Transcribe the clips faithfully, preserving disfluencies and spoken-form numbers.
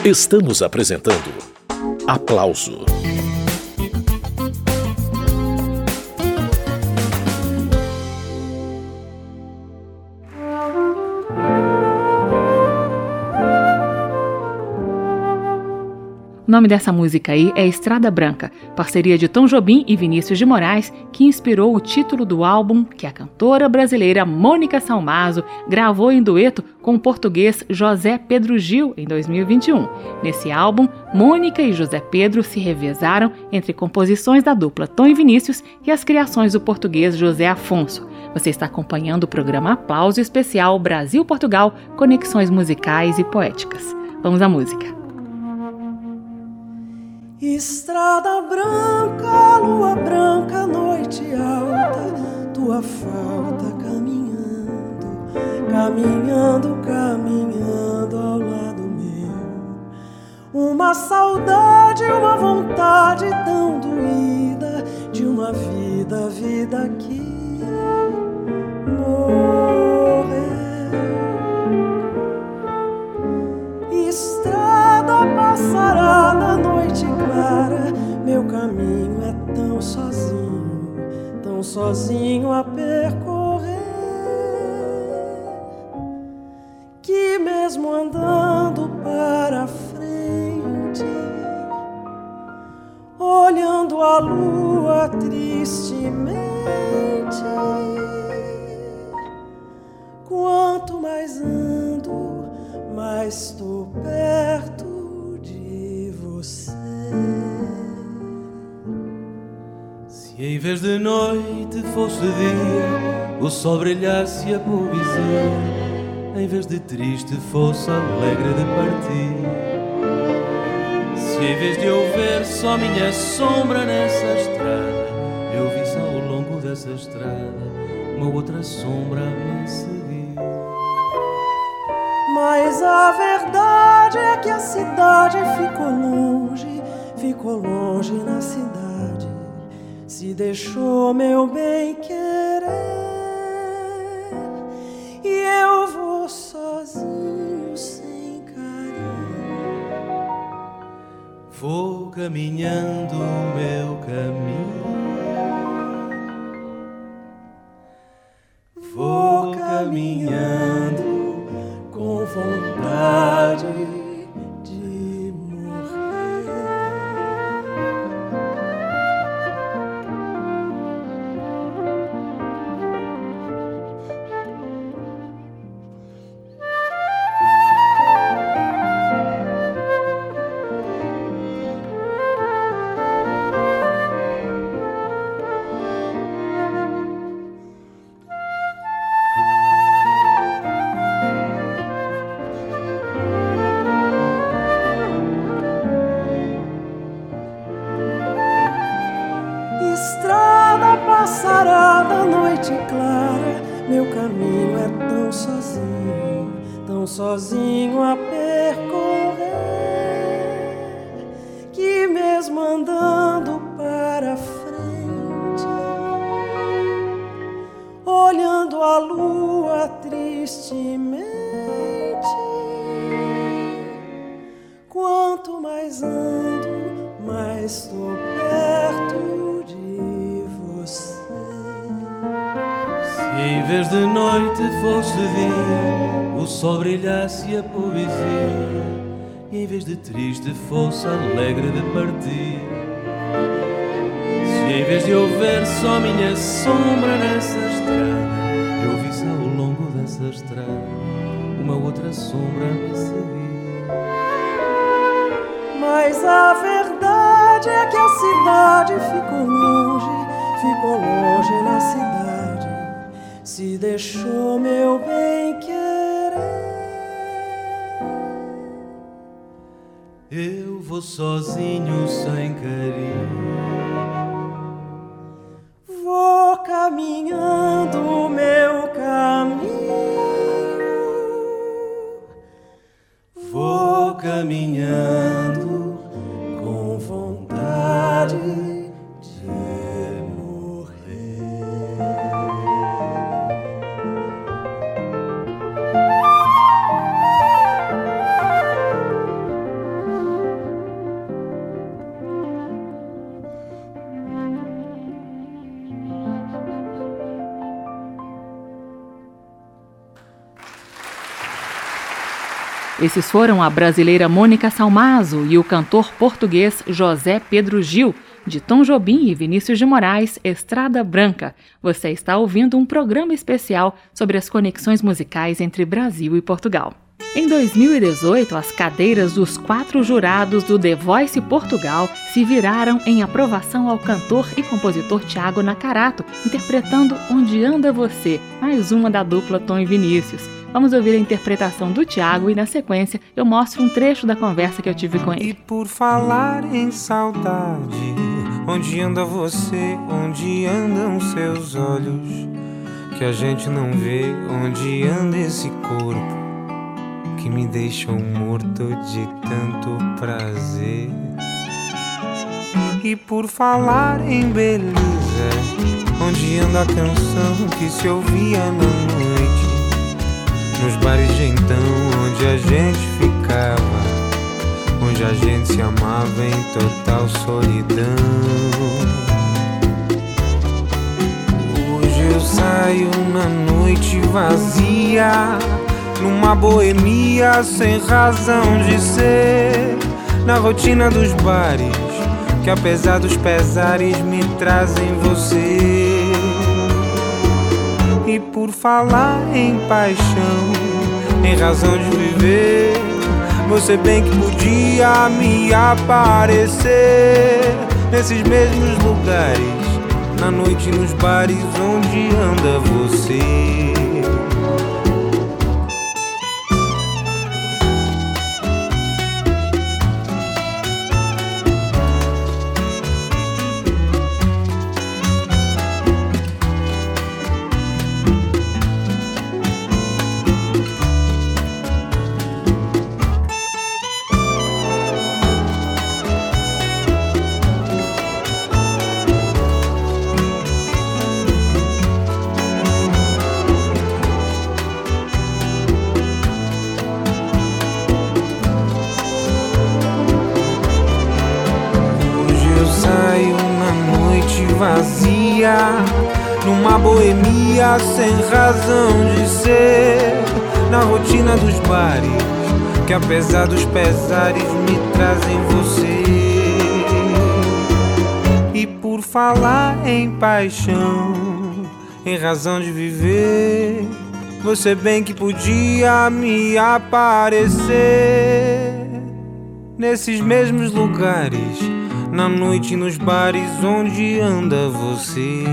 Estamos apresentando Aplauso. O nome dessa música aí é Estrada Branca, parceria de Tom Jobim e Vinícius de Moraes, que inspirou o título do álbum que a cantora brasileira Mônica Salmazo gravou em dueto com o português José Pedro Gil em dois mil e vinte e um. Nesse álbum, Mônica e José Pedro se revezaram entre composições da dupla Tom e Vinícius e as criações do português José Afonso. Você está acompanhando o programa Aplauso Especial Brasil-Portugal, Conexões Musicais e Poéticas. Vamos à música. Estrada branca, lua branca, noite alta, tua falta caminhando, caminhando, caminhando ao lado meu. Uma saudade, uma vontade tão doída de uma vida, vida que morreu. Estrada passará na noite clara, meu caminho é tão sozinho, tão sozinho a percorrer, que mesmo andando para frente, olhando a lua tristemente, quanto mais ando, mais estou perto de você. Se em vez de noite fosse dia, o sol brilhasse a poesia, em vez de triste fosse alegre de partir. Se em vez de eu ver só minha sombra nessa estrada, eu visse ao longo dessa estrada uma outra sombra a me seguir. Mas a verdade é que a cidade ficou longe, ficou longe na cidade, se deixou meu bem querer, e eu vou sozinho sem carinho, vou caminhando o meu caminho, vou caminhando com vontade de morrer. Passará da noite clara, meu caminho é tão sozinho, tão sozinho a percorrer, que mesmo andando para frente, olhando a lua tristemente, quanto mais ando, mais estou perto de você. Se em vez de noite fosse dia, o sol brilhasse a poesia, e em vez de triste fosse alegre de partir. Se em vez de eu ver só minha sombra nessa estrada, eu visse ao longo dessa estrada uma outra sombra a me seguir. Mas a verdade é que a cidade ficou longe, ficou longe na cidade, se deixou meu bem querer. Eu vou sozinho sem carinho, vou caminhando o meu caminho, vou caminhando com vontade de morrer. Esses foram a brasileira Mônica Salmazo e o cantor português José Pedro Gil, de Tom Jobim e Vinícius de Moraes, Estrada Branca. Você está ouvindo um programa especial sobre as conexões musicais entre Brasil e Portugal. Em dois mil e dezoito, as cadeiras dos quatro jurados do The Voice Portugal se viraram em aprovação ao cantor e compositor Tiago Nacarato, interpretando Onde Anda Você, mais uma da dupla Tom e Vinícius. Vamos ouvir a interpretação do Tiago e, na sequência, eu mostro um trecho da conversa que eu tive com ele. E por falar em saudade, onde anda você, onde andam seus olhos, que a gente não vê, onde anda esse corpo que me deixou morto de tanto prazer. E por falar em beleza, onde anda a canção que se ouvia na noite, nos bares de então, onde a gente ficava, onde a gente se amava em total solidão. Hoje eu saio na noite vazia, numa boemia sem razão de ser, na rotina dos bares, que apesar dos pesares me trazem você. E por falar em paixão, em razão de viver, você bem que podia me aparecer nesses mesmos lugares, na noite nos bares onde anda você. Vazia, numa boemia sem razão de ser, na rotina dos bares, que apesar dos pesares me trazem você. E por falar em paixão, em razão de viver, você bem que podia me aparecer nesses mesmos lugares, na noite nos bares onde anda você.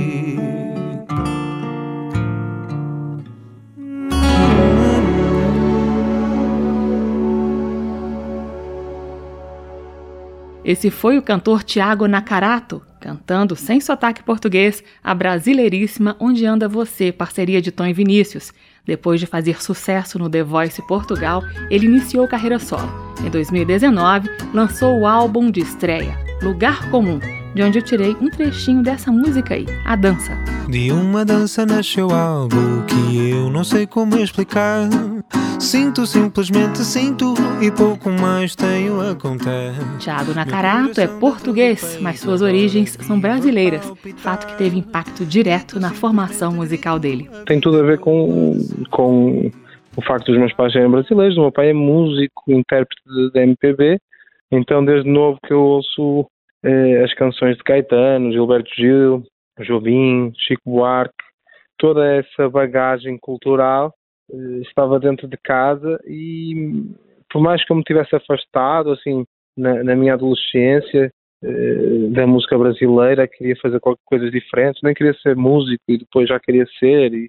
Esse foi o cantor Tiago Nacarato, cantando sem sotaque português a brasileiríssima Onde Anda Você, parceria de Tom e Vinícius. Depois de fazer sucesso no The Voice Portugal, ele iniciou carreira solo. Em dois mil e dezenove, lançou o álbum de estreia, Lugar Comum, de onde eu tirei um trechinho dessa música aí, A Dança. De uma dança nasceu algo que eu não sei como explicar. Sinto, simplesmente sinto, e pouco mais tenho a contar. Tiago Nacarato é português, mas suas origens são brasileiras, fato que teve impacto direto na formação musical dele. Tem tudo a ver com, com o facto dos meus pais serem brasileiros. O meu pai é músico, intérprete de M P B, então desde novo que eu ouço eh, as canções de Caetano, Gilberto Gil, Jobim, Chico Buarque, toda essa bagagem cultural eh, estava dentro de casa. E por mais que eu me tivesse afastado assim na, na minha adolescência eh, da música brasileira, queria fazer qualquer coisa diferente, nem queria ser músico e depois já queria ser, e,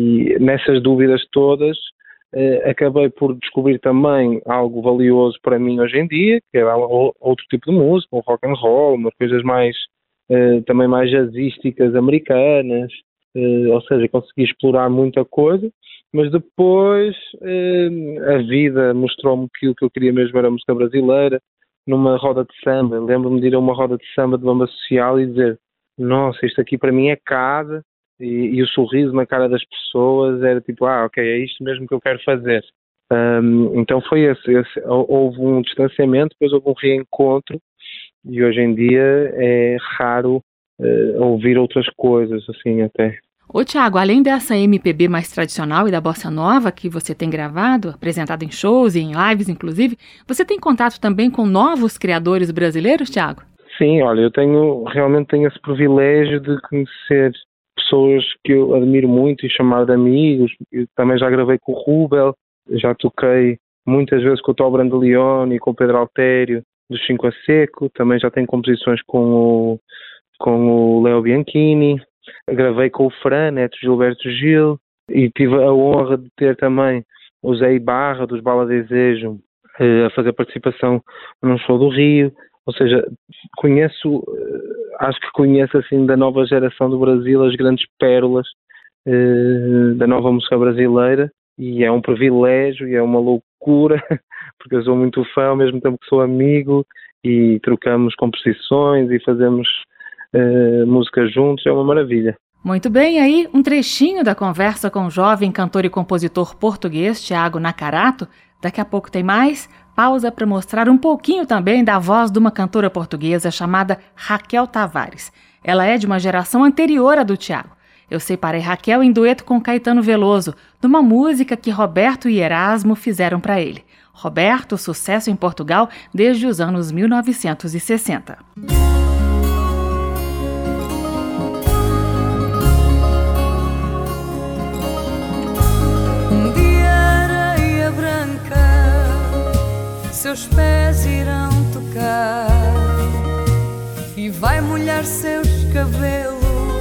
e nessas dúvidas todas eh, acabei por descobrir também algo valioso para mim hoje em dia, que era outro tipo de música, um rock and roll, umas coisas mais Uh, também mais jazzísticas americanas, uh, ou seja, consegui explorar muita coisa, mas depois uh, a vida mostrou-me que o que eu queria mesmo era a música brasileira. Numa roda de samba, lembro-me de ir a uma roda de samba de banda social e dizer, nossa, isto aqui para mim é casa, e, e o sorriso na cara das pessoas era tipo, ah, ok, é isto mesmo que eu quero fazer. Um, então foi esse, esse, houve um distanciamento, depois houve um reencontro, e hoje em dia é raro uh, ouvir outras coisas, assim, até. Ô Tiago, além dessa M P B mais tradicional e da bossa nova que você tem gravado, apresentado em shows e em lives inclusive, você tem contato também com novos criadores brasileiros, Tiago? Sim, olha, eu tenho, realmente tenho esse privilégio de conhecer pessoas que eu admiro muito e chamar de amigos. Eu também já gravei com o Rubel, já toquei muitas vezes com o Tó Brandalione e com o Pedro Altério do Cinco a Seco, também já tenho composições com o, com o Leo Bianchini, gravei com o Fran, neto Gilberto Gil, e tive a honra de ter também o Zé Ibarra dos Bala Desejo a fazer participação num show do Rio. Ou seja, conheço, acho que conheço assim da nova geração do Brasil as grandes pérolas eh, da nova música brasileira, e é um privilégio e é uma loucura, porque eu sou muito fã ao mesmo tempo que sou amigo, e trocamos composições e fazemos eh, música juntos, é uma maravilha. Muito bem, aí um trechinho da conversa com o jovem cantor e compositor português Tiago Nacarato. Daqui a pouco tem mais. Pausa para mostrar um pouquinho também da voz de uma cantora portuguesa chamada Raquel Tavares. Ela é de uma geração anterior à do Tiago. Eu separei Raquel em dueto com Caetano Veloso, numa música que Roberto e Erasmo fizeram para ele. Roberto, sucesso em Portugal desde os anos mil novecentos e sessenta. Um dia areia branca, seus pés irão tocar e vai molhar seus cabelos,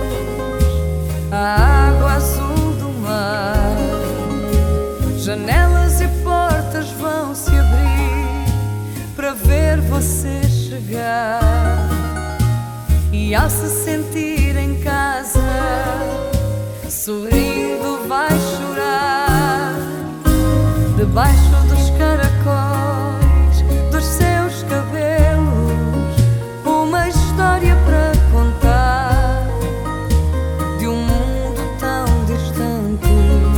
a água azul do mar. Janelas e portas vão se abrir para ver você chegar, e ao se sentir em casa, sorrindo vai chorar. Debaixo dos caracóis dos seus cabelos, uma história para contar de um mundo tão distante.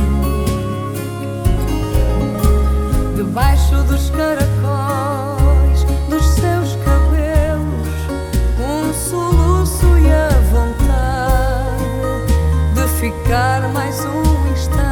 Debaixo dos caracóis dos seus cabelos, um soluço e a vontade de ficar mais um instante.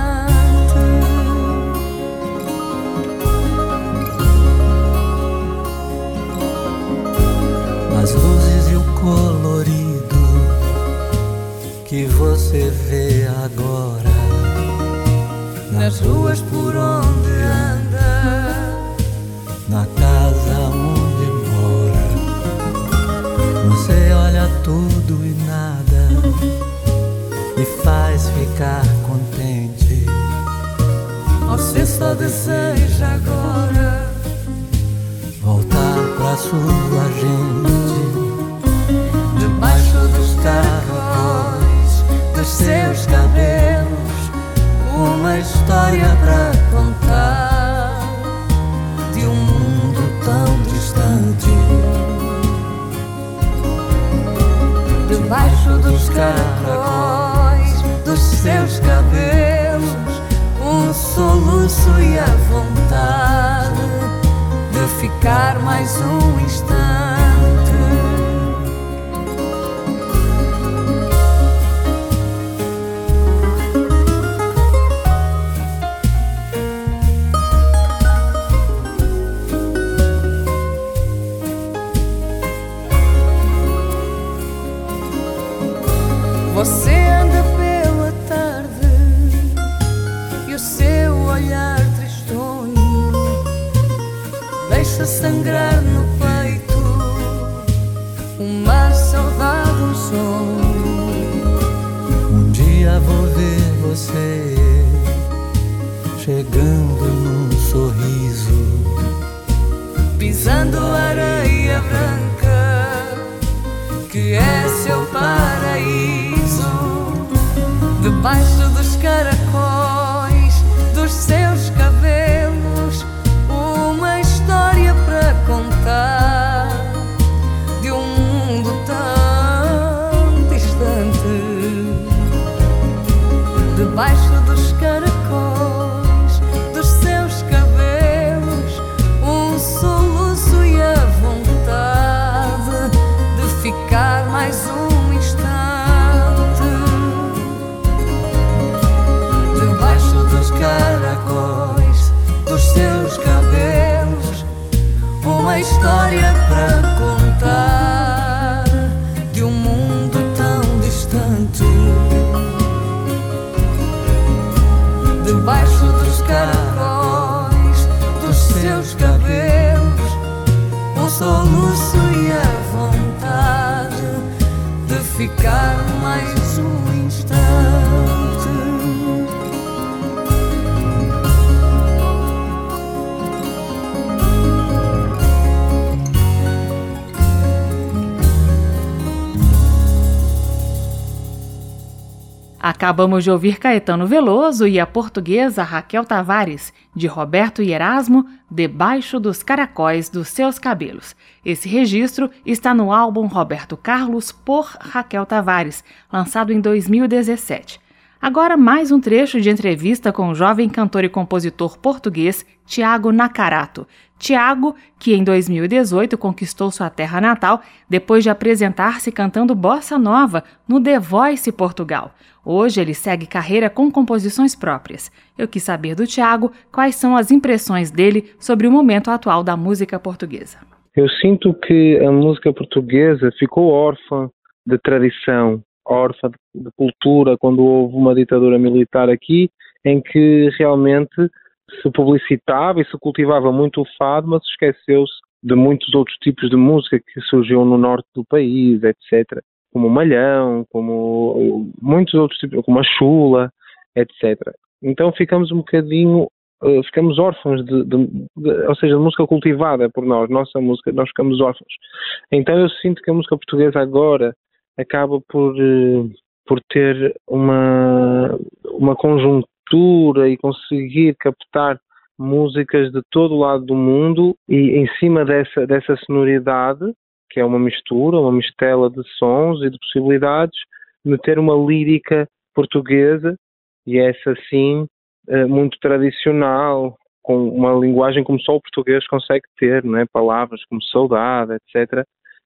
As luzes e o colorido que você vê agora nas ruas por onde anda, na casa onde mora. Você olha tudo e nada me faz ficar contente. você só deseja agora voltar pra sua gente, debaixo dos caracóis dos seus cabelos, uma história pra contar de um mundo tão distante. Debaixo dos caracóis dos seus cabelos, um soluço e a vontade de ficar mais um instante. Você anda pela tarde e o seu olhar tristonho deixa sangrar no peito uma saudade, um sonho. Um dia vou ver você chegando num sorriso, pisando areia branca que é seu paraíso. Debaixo dos caracóis dos seus cabelos, uma história para contar de um mundo tão distante. Debaixo dos caracóis dos seus cabelos, um soluço e a vontade de ficar mais um instante. uma história para contar de um mundo tão distante. Debaixo dos caracóis dos seus cabelos, um soluço e a vontade de ficar mais um instante. Acabamos de ouvir Caetano Veloso e a portuguesa Raquel Tavares, de Roberto e Erasmo, Debaixo dos Caracóis dos Seus Cabelos. Esse registro está no álbum Roberto Carlos por Raquel Tavares, lançado em dois mil e dezessete. Agora mais um trecho de entrevista com o jovem cantor e compositor português Tiago Nacarato. Tiago, que em dois mil e dezoito conquistou sua terra natal depois de apresentar-se cantando bossa nova no The Voice Portugal. Hoje ele segue carreira com composições próprias. Eu quis saber do Tiago quais são as impressões dele sobre o momento atual da música portuguesa. Eu sinto que a música portuguesa ficou órfã de tradição, órfã de cultura, quando houve uma ditadura militar aqui, em que realmente se publicitava e se cultivava muito o fado, mas esqueceu-se de muitos outros tipos de música que surgiu no norte do país, etcétera, como o malhão, como muitos outros tipos, como a chula, etcétera. Então ficamos um bocadinho, uh, ficamos órfãos de, de, de, ou seja, de música cultivada por nós, nossa música, nós ficamos órfãos. Então eu sinto que a música portuguesa agora acaba por, uh, por ter uma, uma conjuntura e conseguir captar músicas de todo o lado do mundo e em cima dessa, dessa sonoridade, que é uma mistura, uma mistela de sons e de possibilidades, meter uma lírica portuguesa, e essa sim, muito tradicional, com uma linguagem como só o português consegue ter, não é? Palavras como saudade, etcétera.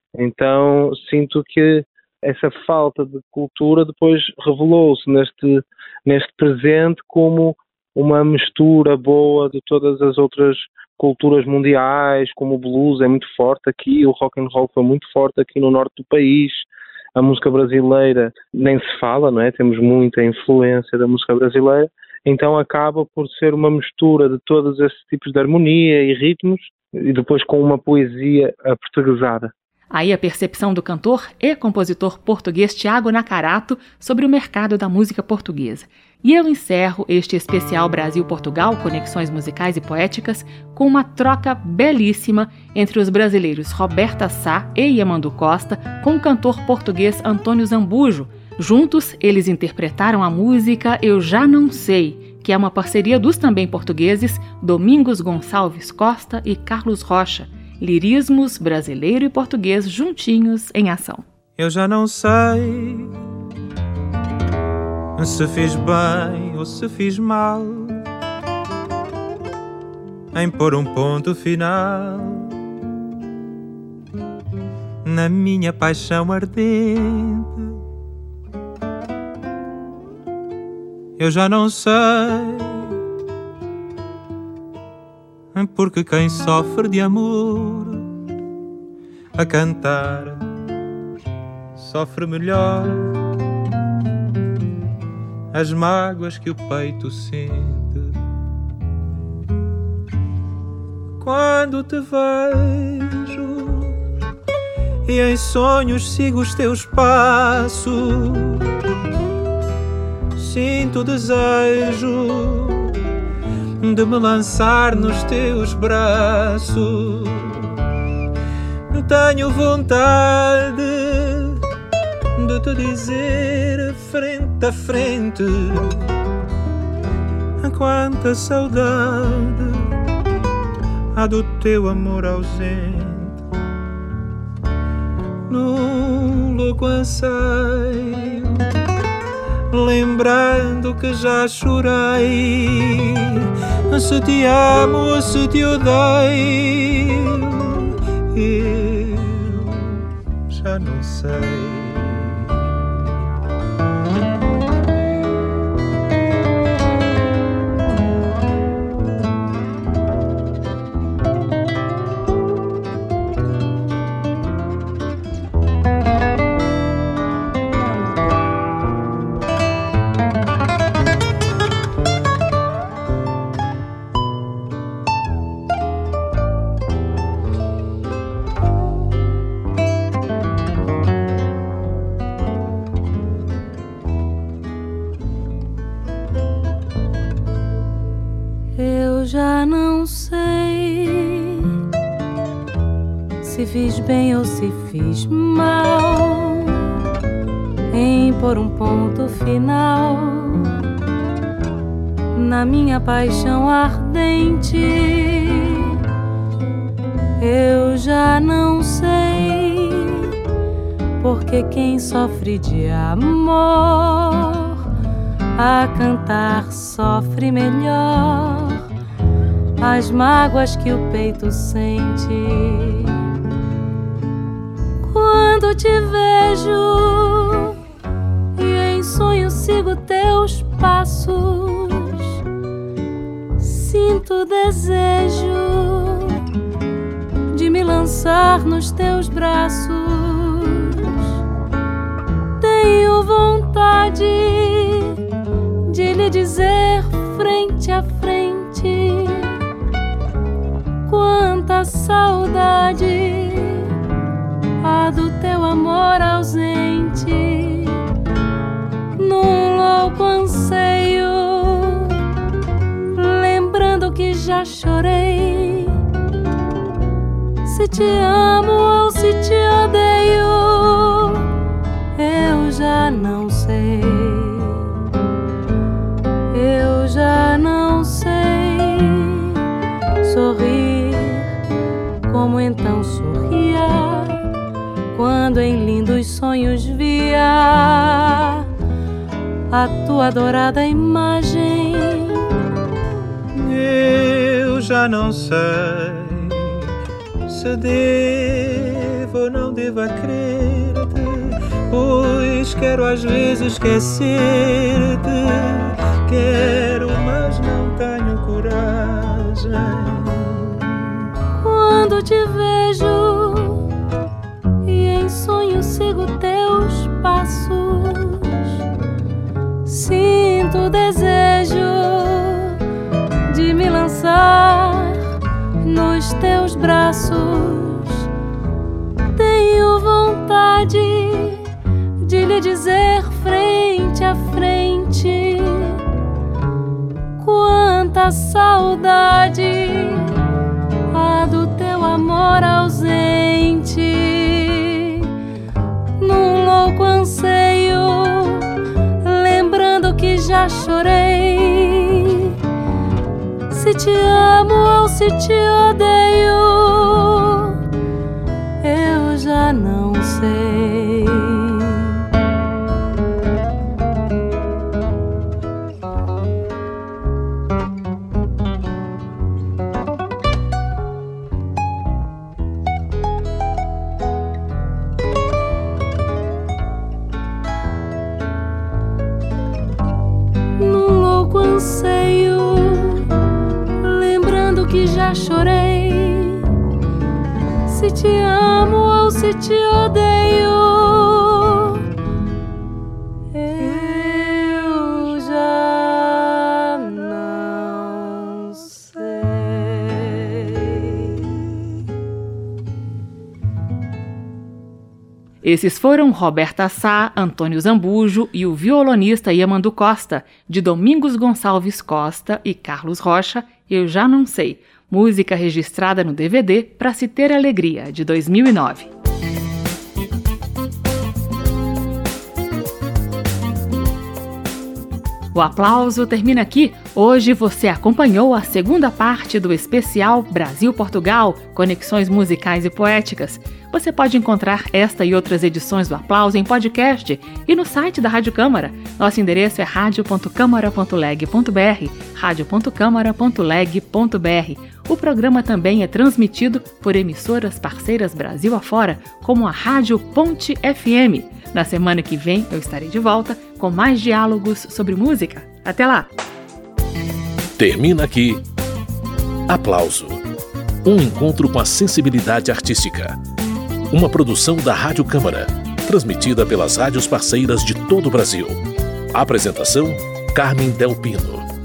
Então sinto que essa falta de cultura depois revelou-se neste, neste presente como uma mistura boa de todas as outras culturas mundiais, como o blues é muito forte aqui, o rock and roll foi muito forte aqui no norte do país, a música brasileira nem se fala, não é? Temos muita influência da música brasileira, então acaba por ser uma mistura de todos esses tipos de harmonia e ritmos e depois com uma poesia aportuguesada. Aí a percepção do cantor e compositor português Tiago Nacarato sobre o mercado da música portuguesa. E eu encerro este especial Brasil-Portugal, Conexões Musicais e Poéticas, com uma troca belíssima entre os brasileiros Roberta Sá e Yamandu Costa com o cantor português Antônio Zambujo. Juntos, eles interpretaram a música Eu Já Não Sei, que é uma parceria dos também portugueses Domingos Gonçalves Costa e Carlos Rocha. Lirismos brasileiro e português juntinhos em ação. Eu já não sei se fiz bem ou se fiz mal em pôr um ponto final na minha paixão ardente. Eu já não sei, porque quem sofre de amor a cantar sofre melhor as mágoas que o peito sente. Quando te vejo e em sonhos sigo os teus passos, sinto o desejo de me lançar nos teus braços. Tenho vontade de te dizer frente a frente quanta saudade há do teu amor ausente. Num louco anseio, lembrando que já chorei, se te amo ou se te odeio, eu já não sei. se fiz bem ou se fiz mal em pôr um ponto final na minha paixão ardente. Eu já não sei, porque quem sofre de amor a cantar sofre melhor as mágoas que o peito sente. Quando te vejo e em sonho sigo teus passos, sinto desejo de me lançar nos teus braços. Tenho vontade de lhe dizer frente a frente quanta saudade há do teu amor ausente. Num louco anseio, lembrando que já chorei, se te amo ou se te odeio, eu já não sei. Eu já não sei sorrir como então sorria quando em lindos sonhos via a tua adorada imagem. Eu já não sei se devo ou não devo crer-te, pois quero às vezes esquecer-te. Quero, mas não tenho coragem. Quando te vejo e em sonho sigo teus passos, sinto o desejo de me lançar nos teus braços. Tenho vontade de lhe dizer frente a frente quanta saudade há do teu amor ausente. Num louco anseio, lembrando que já chorei, se te amo ou se te odeio, eu já não sei. Num louco anseio, lembrando que já chorei, se te amo ou se te odeio, eu já não sei. Esses foram Roberta Sá, Antônio Zambujo e o violonista Yamandu Costa, de Domingos Gonçalves Costa e Carlos Rocha, Eu Já Não Sei, música registrada no D V D Pra Se Ter Alegria, de dois mil e nove. O aplauso termina aqui. Hoje você acompanhou a segunda parte do especial Brasil-Portugal, Conexões Musicais e Poéticas. Você pode encontrar esta e outras edições do Aplauso em podcast e no site da Rádio Câmara. Nosso endereço é radio ponto câmara ponto leg ponto br, radio ponto câmara ponto leg ponto br. O programa também é transmitido por emissoras parceiras Brasil afora, como a Rádio Ponte F M. Na semana que vem eu estarei de volta com mais diálogos sobre música. Até lá! Termina aqui Aplauso, um encontro com a sensibilidade artística. Uma produção da Rádio Câmara, transmitida pelas rádios parceiras de todo o Brasil. Apresentação: Carmen Del Pino.